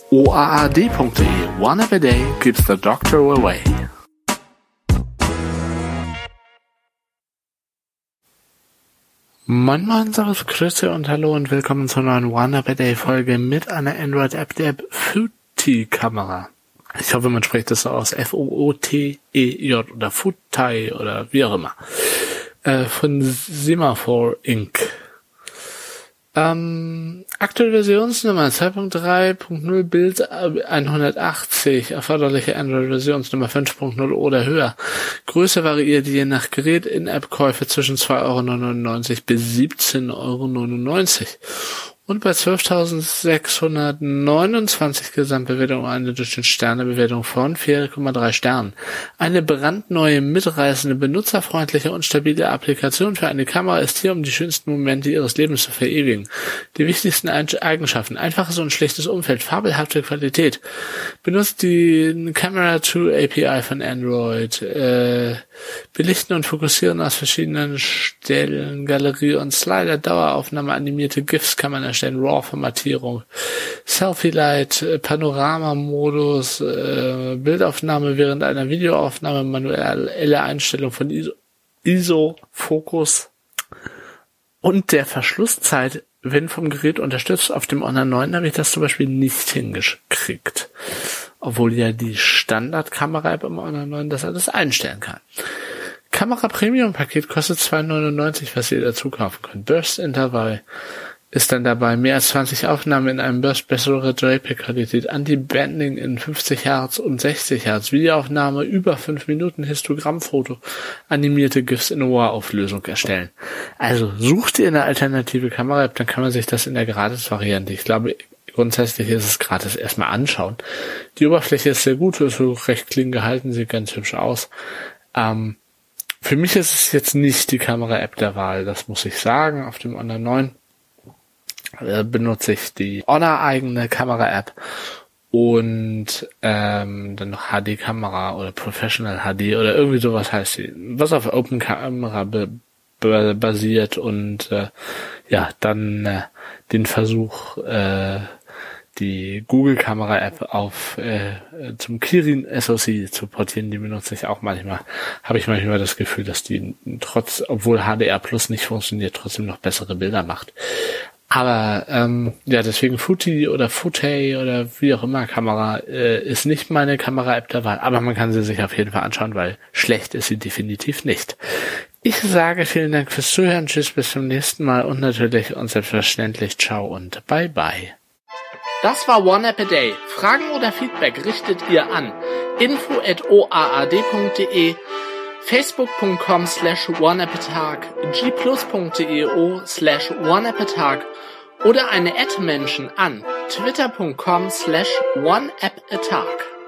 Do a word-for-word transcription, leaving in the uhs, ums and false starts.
o a a d punkt d e. One app a day keeps the doctor away. Moin Moin, Servus, Grüße und Hallo und willkommen zur neuen One App a Day Folge mit einer Android-App, der Footie-Kamera. Ich hoffe, man spricht das so aus, F O O T E J oder Footie oder wie auch immer. Äh, von Semaphore Incorporated. Ähm, aktuelle Versionsnummer zwei Punkt drei Punkt null Build hundertachtzig, erforderliche Android-Versionsnummer fünf Punkt null oder höher. Größe variiert je nach Gerät, In-App-Käufe zwischen zwei Euro neunundneunzig bis siebzehn Euro neunundneunzig. Und bei zwölftausendsechshundertneunundzwanzig Gesamtbewertung eine Durchschnittssternebewertung von vier Komma drei Sternen. Eine brandneue, mitreißende, benutzerfreundliche und stabile Applikation für eine Kamera ist hier, um die schönsten Momente ihres Lebens zu verewigen. Die wichtigsten Eigenschaften: einfaches und schlichtes Umfeld, fabelhafte Qualität. Benutzt die Camera zwei A P I von Android. Äh, belichten und fokussieren aus verschiedenen Stellen, Galerie und Slider, Daueraufnahme, animierte GIFs kann man erstellen. RAW-Formatierung, Selfie-Light, Panorama-Modus, äh, Bildaufnahme während einer Videoaufnahme, manuelle Einstellung von ISO, ISO, Fokus und der Verschlusszeit, wenn vom Gerät unterstützt. Auf dem Honor neun habe ich das zum Beispiel nicht hingekriegt, obwohl ja die Standard-Kamera-App im Honor neun das alles einstellen kann. Kamera-Premium-Paket kostet zwei neunundneunzig, was ihr dazu kaufen könnt. Burst-Intervall ist dann dabei, mehr als zwanzig Aufnahmen in einem Burst, bessere J P G-Qualität, Anti-Banding in fünfzig Hertz und sechzig Hertz, Videoaufnahme über fünf Minuten, Histogrammfoto, animierte GIFs in hoher Auflösung erstellen. Also sucht ihr eine alternative Kamera-App, dann kann man sich das in der Gratis-Variante, ich glaube, grundsätzlich ist es gratis, erstmal anschauen. Die Oberfläche ist sehr gut, ist so recht clean gehalten, sieht ganz hübsch aus. Ähm, für mich ist es jetzt nicht die Kamera-App der Wahl, das muss ich sagen. Auf dem Honor neun benutze ich die Honor-eigene Kamera-App und ähm, dann noch H D-Kamera oder Professional H D oder irgendwie sowas heißt sie, was auf Open Camera be- be- basiert und äh, ja, dann äh, den Versuch, äh, die Google-Kamera-App auf äh, zum Kirin S O C zu portieren, die benutze ich auch manchmal. Habe ich manchmal das Gefühl, dass die trotz, obwohl H D R Plus nicht funktioniert, trotzdem noch bessere Bilder macht. Aber ähm, ja, deswegen Footie oder Footie oder wie auch immer Kamera äh, ist nicht meine Kamera-App der Wahl, aber man kann sie sich auf jeden Fall anschauen, weil schlecht ist sie definitiv nicht. Ich sage vielen Dank fürs Zuhören, tschüss, bis zum nächsten Mal und natürlich und selbstverständlich ciao und bye bye. Das war One App a Day. Fragen oder Feedback richtet ihr an info at o a a d punkt d e, facebook punkt com slash oneappatag, g plus punkt d e o slash oneappatag oder eine Ad-Menschen an twitter punkt com slash oneappatag.